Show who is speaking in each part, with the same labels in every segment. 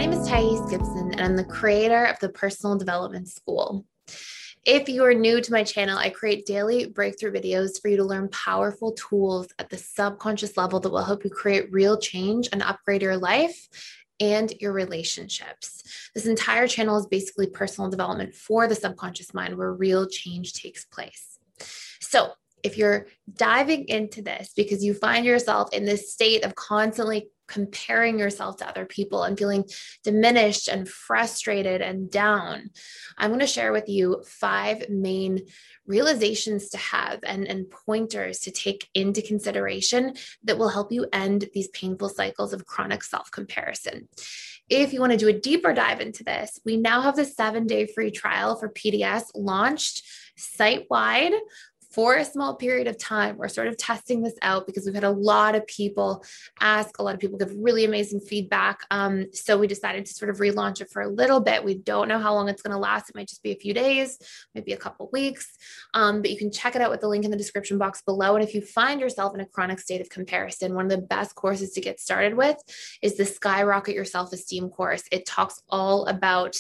Speaker 1: name is Thais Gibson, and I'm the creator of the Personal Development School. If you are new to my channel, I create daily breakthrough videos for you to learn powerful tools at the subconscious level that will help you create real change and upgrade your life and your relationships. This entire channel is basically personal development for the subconscious mind where real change takes place. So if you're diving into this because you find yourself in this state of constantly comparing yourself to other people and feeling diminished and frustrated and down, I'm going to share with you 5 main realizations to have and pointers to take into consideration that will help you end these painful cycles of chronic self-comparison. If you want to do a deeper dive into this, we now have the 7-day free trial for PDS launched site-wide for a small period of time. We're sort of testing this out because we've had a lot of people ask, a lot of people give really amazing feedback. So we decided to sort of relaunch it for a little bit. We don't know how long it's going to last. It might just be a few days, maybe a couple of weeks, but you can check it out with the link in the description box below. And if you find yourself in a chronic state of comparison, one of the best courses to get started with is the Skyrocket Your Self-Esteem course. It talks all about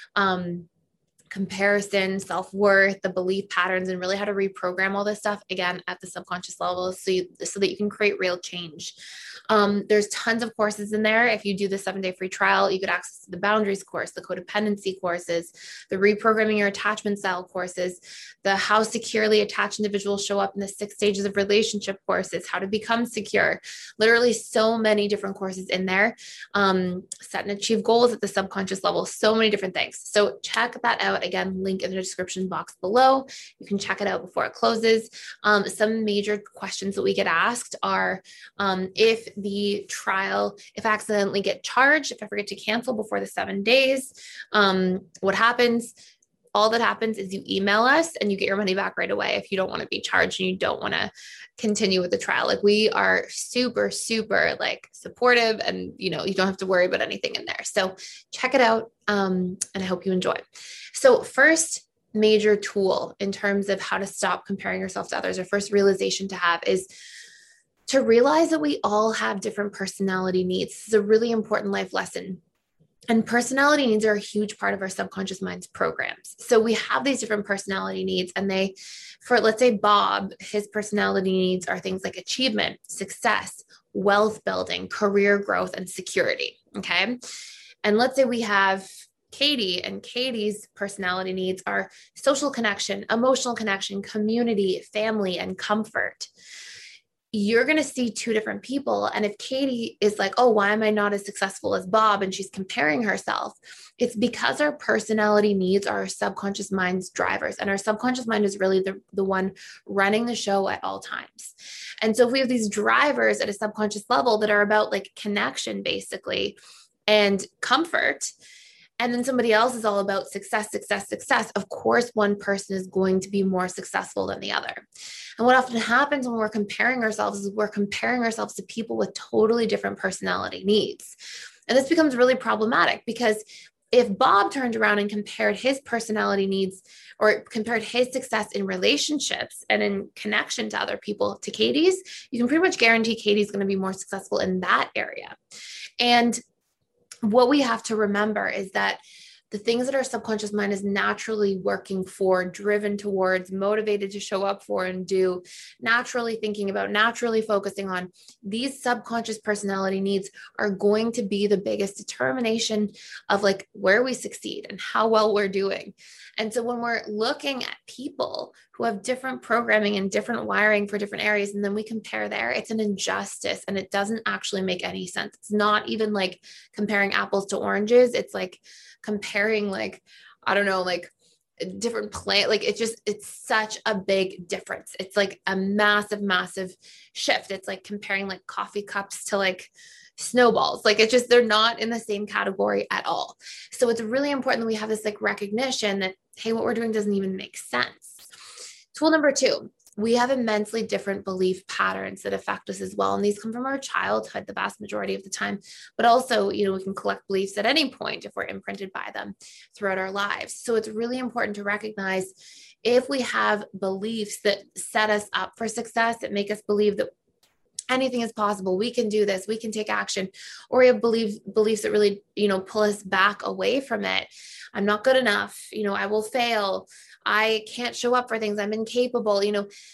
Speaker 1: comparison, self-worth, the belief patterns, and really how to reprogram all this stuff again at the subconscious level so that you can create real change. There's tons of courses in there. If you do the 7-day free trial, you get access to the boundaries course, the codependency courses, the reprogramming your attachment style courses, the how securely attached individuals show up in the 6 stages of relationship courses, how to become secure, literally so many different courses in there, set and achieve goals at the subconscious level, so many different things. So check that out. Again, link in the description box below. You can check it out before it closes. Some major questions that we get asked are if I accidentally get charged, if I forget to cancel before the 7 days, what happens? All that happens is you email us and you get your money back right away if you don't want to be charged and you don't want to continue with the trial. Like, we are super, super like supportive, and you don't have to worry about anything in there. So check it out. And I hope you enjoy. So first major tool in terms of how to stop comparing yourself to others, or first realization to have, is to realize that we all have different personality needs. This is a really important life lesson. And personality needs are a huge part of our subconscious mind's programs. So we have these different personality needs, and let's say Bob, his personality needs are things like achievement, success, wealth building, career growth, and security. Okay. And let's say we have Katie, and Katie's personality needs are social connection, emotional connection, community, family, and comfort. You're going to see 2 different people. And if Katie is like, oh, why am I not as successful as Bob? And she's comparing herself. It's because our personality needs are our subconscious mind's drivers. And our subconscious mind is really the one running the show at all times. And so if we have these drivers at a subconscious level that are about like connection, basically, and comfort, and then somebody else is all about success, success, success, of course, one person is going to be more successful than the other. And what often happens when we're comparing ourselves is we're comparing ourselves to people with totally different personality needs. And this becomes really problematic because if Bob turned around and compared his personality needs or compared his success in relationships and in connection to other people to Katie's, you can pretty much guarantee Katie's going to be more successful in that area. And what we have to remember is that the things that our subconscious mind is naturally working for, driven towards, motivated to show up for and do, naturally thinking about, naturally focusing on, these subconscious personality needs are going to be the biggest determination of like where we succeed and how well we're doing. And so when we're looking at people who have different programming and different wiring for different areas, and then we compare there, it's an injustice and it doesn't actually make any sense. It's not even like comparing apples to oranges. It's like comparing like, I don't know, like different plant, like it's such a big difference. It's like a massive, massive shift. It's like comparing like coffee cups to like snowballs. Like it's just, they're not in the same category at all. So it's really important that we have this like recognition that, hey, what we're doing doesn't even make sense. Tool number 2, we have immensely different belief patterns that affect us as well. And these come from our childhood, the vast majority of the time, but also, we can collect beliefs at any point if we're imprinted by them throughout our lives. So it's really important to recognize if we have beliefs that set us up for success, that make us believe that anything is possible. We can do this. We can take action. Or we have beliefs that really, pull us back away from it. I'm not good enough. I will fail. I can't show up for things. I'm incapable.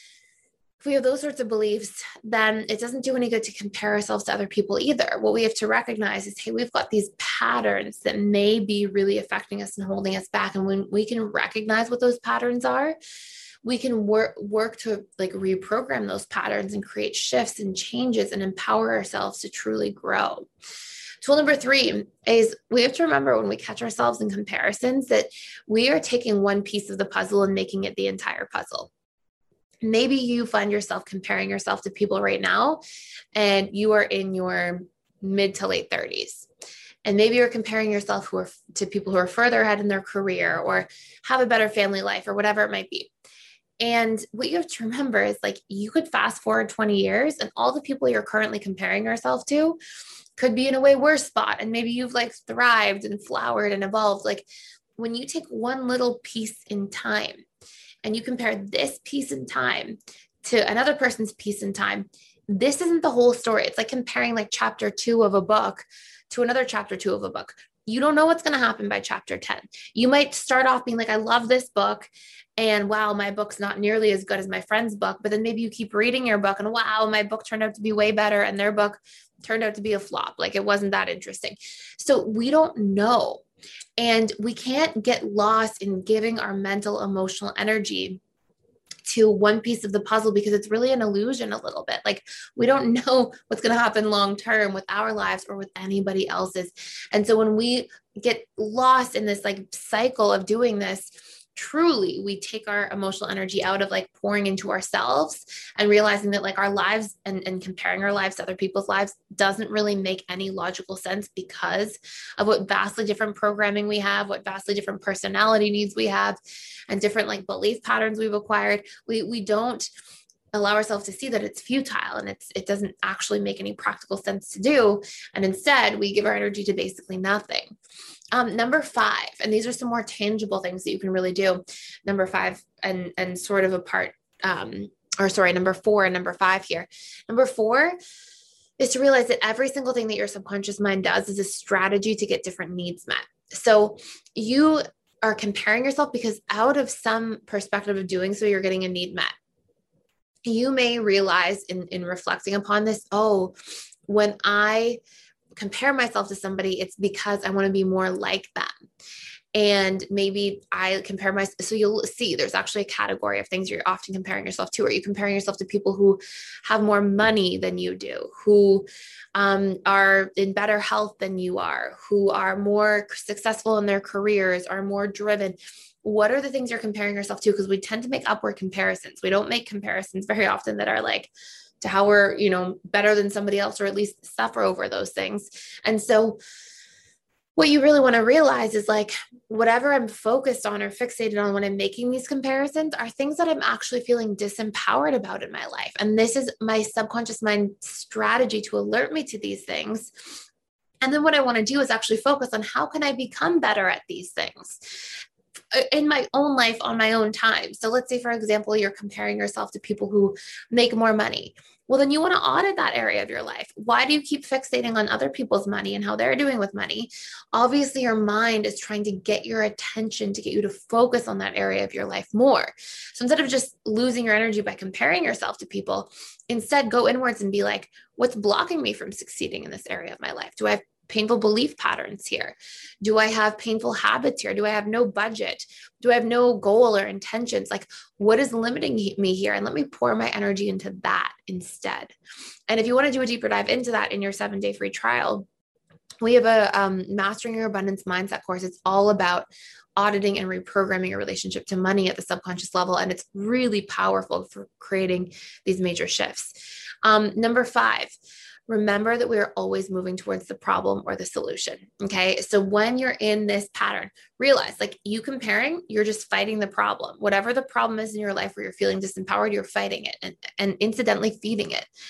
Speaker 1: If we have those sorts of beliefs, then it doesn't do any good to compare ourselves to other people either. What we have to recognize is, hey, we've got these patterns that may be really affecting us and holding us back. And when we can recognize what those patterns are, we can work to like reprogram those patterns and create shifts and changes and empower ourselves to truly grow. Tool number 3 is we have to remember when we catch ourselves in comparisons that we are taking one piece of the puzzle and making it the entire puzzle. Maybe you find yourself comparing yourself to people right now, and you are in your mid to late 30s. And maybe you're comparing yourself to people who are further ahead in their career or have a better family life or whatever it might be. And what you have to remember is like, you could fast forward 20 years and all the people you're currently comparing yourself to could be in a way worse spot. And maybe you've like thrived and flowered and evolved. Like when you take one little piece in time and you compare this piece in time to another person's piece in time, this isn't the whole story. It's like comparing like chapter 2 of a book to another chapter 2 of a book. You don't know what's going to happen by chapter 10. You might start off being like, I love this book. And wow, my book's not nearly as good as my friend's book. But then maybe you keep reading your book and wow, my book turned out to be way better. And their book turned out to be a flop. Like it wasn't that interesting. So we don't know. And we can't get lost in giving our mental, emotional energy to one piece of the puzzle because it's really an illusion a little bit. Like we don't know what's going to happen long term with our lives or with anybody else's. And so when we get lost in this like cycle of doing this, truly we take our emotional energy out of like pouring into ourselves and realizing that like our lives and comparing our lives to other people's lives doesn't really make any logical sense because of what vastly different programming we have, what vastly different personality needs we have, and different like belief patterns we've acquired. We don't allow ourselves to see that it's futile and it doesn't actually make any practical sense to do. And instead we give our energy to basically nothing. Number 5, and these are some more tangible things that you can really do. Number 5 and sort of a part, number 4 and number 5 here. Number 4 is to realize that every single thing that your subconscious mind does is a strategy to get different needs met. So you are comparing yourself because out of some perspective of doing so, you're getting a need met. You may realize in reflecting upon this, when I compare myself to somebody, it's because I want to be more like them. And maybe I compare myself. So you'll see there's actually a category of things you're often comparing yourself to. Are you comparing yourself to people who have more money than you do, who are in better health than you are, who are more successful in their careers, are more driven? What are the things you're comparing yourself to? Because we tend to make upward comparisons. We don't make comparisons very often that are like to how we're, better than somebody else, or at least suffer over those things. And so what you really want to realize is like, whatever I'm focused on or fixated on when I'm making these comparisons are things that I'm actually feeling disempowered about in my life. And this is my subconscious mind strategy to alert me to these things. And then what I want to do is actually focus on how can I become better at these things in my own life on my own time. So let's say, for example, you're comparing yourself to people who make more money. Well, then you want to audit that area of your life. Why do you keep fixating on other people's money and how they're doing with money? Obviously, your mind is trying to get your attention to get you to focus on that area of your life more. So instead of just losing your energy by comparing yourself to people, instead go inwards and be like, what's blocking me from succeeding in this area of my life? Do I have painful belief patterns here? Do I have painful habits here? Do I have no budget? Do I have no goal or intentions? Like, what is limiting me here? And let me pour my energy into that instead. And if you want to do a deeper dive into that in your 7-day free trial, we have a Mastering Your Abundance Mindset course. It's all about auditing and reprogramming your relationship to money at the subconscious level. And it's really powerful for creating these major shifts. Number 5, remember that we are always moving towards the problem or the solution. Okay. So when you're in this pattern, realize like you comparing, you're just fighting the problem. Whatever the problem is in your life where you're feeling disempowered, you're fighting it and incidentally feeding it.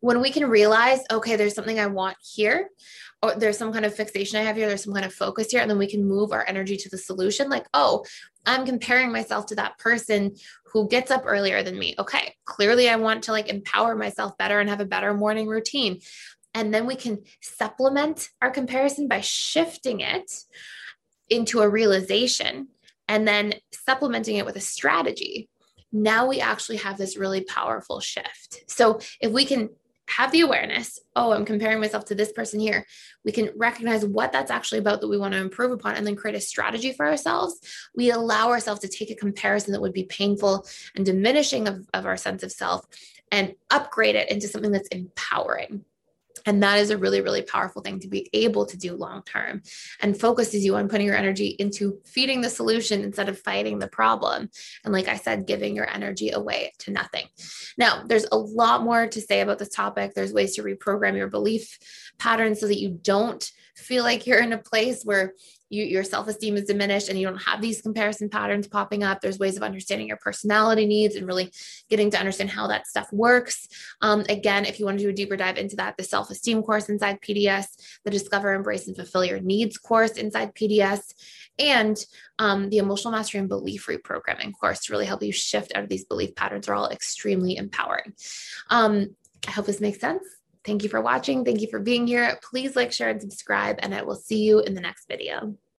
Speaker 1: when we can realize, okay, there's something I want here, or there's some kind of fixation I have here, there's some kind of focus here, and then we can move our energy to the solution. Like, oh, I'm comparing myself to that person who gets up earlier than me. Okay, clearly I want to like empower myself better and have a better morning routine. And then we can supplement our comparison by shifting it into a realization and then supplementing it with a strategy. Now we actually have this really powerful shift. So if we can have the awareness, oh, I'm comparing myself to this person here, we can recognize what that's actually about that we want to improve upon and then create a strategy for ourselves. We allow ourselves to take a comparison that would be painful and diminishing of our sense of self and upgrade it into something that's empowering. And that is a really, really powerful thing to be able to do long term, and focuses you on putting your energy into feeding the solution instead of fighting the problem. And like I said, giving your energy away to nothing. Now, there's a lot more to say about this topic. There's ways to reprogram your belief patterns so that you don't feel like you're in a place where your self-esteem is diminished and you don't have these comparison patterns popping up. There's ways of understanding your personality needs and really getting to understand how that stuff works. Again, if you want to do a deeper dive into that, the self-esteem course inside PDS, the Discover, Embrace, and Fulfill Your Needs course inside PDS, and the Emotional Mastery and Belief Reprogramming course to really help you shift out of these belief patterns are all extremely empowering. I hope this makes sense. Thank you for watching. Thank you for being here. Please like, share, and subscribe, and I will see you in the next video.